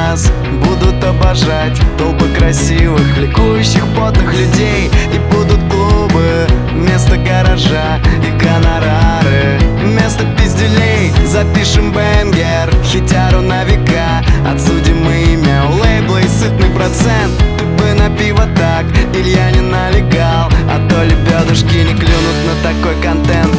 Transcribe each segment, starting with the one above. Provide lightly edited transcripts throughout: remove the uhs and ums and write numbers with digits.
нас будут обожать толпы красивых, ликующих, потных людей. И будут клубы вместо гаража и гонорары вместо пизделей. Запишем бенгер, хитяру на века, отсудим имя у лейбла и сытный процент. Ты бы на пиво так, или я не налегал, а то лебедушки не клюнут на такой контент.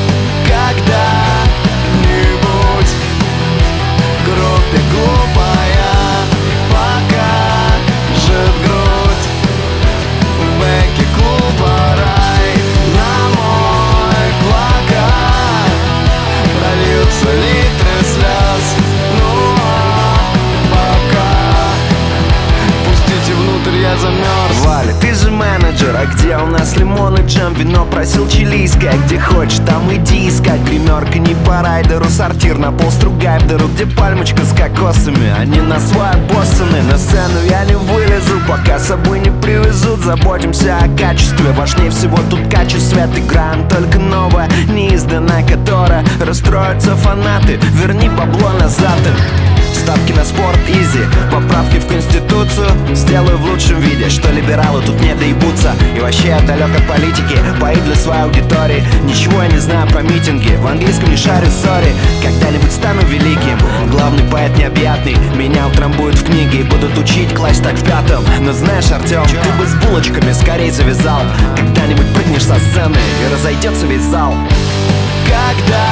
Когда-нибудь группе глупая покажет грудь в бэке клуба рай. На мой плакат прольются литры слез. Ну а пока пустите внутрь, я замерз. Валя, ты же менеджер, а где у нас лимон и джем? Вино просил чилийское, где хочешь, там иди искать. Гримерка не по райдеру, сортир на пол стругай в дыру, где пальмочка с кокосами. Они на свой боссаны, на сцену я не вылезу, пока с собой не привезут. Заботимся о качестве, важнее всего тут качество. Свет играем только новое, неизданное, которое расстроятся фанаты. Верни бабло назад им. Ставки на спорт, изи, поправки в конституцию сделаю в лучшем виде, что либералы тут не доебутся. И вообще я далек от политики, пои для своей аудитории. Ничего я не знаю про митинги, в английском не шарю, сори. Когда-нибудь стану великим, главный поэт необъятный. Меня утрамбуют в книге и будут учить класть так в пятом. Но знаешь, Артем, ты бы с булочками скорей завязал. Когда-нибудь прыгнешь со сцены и разойдется весь зал. Когда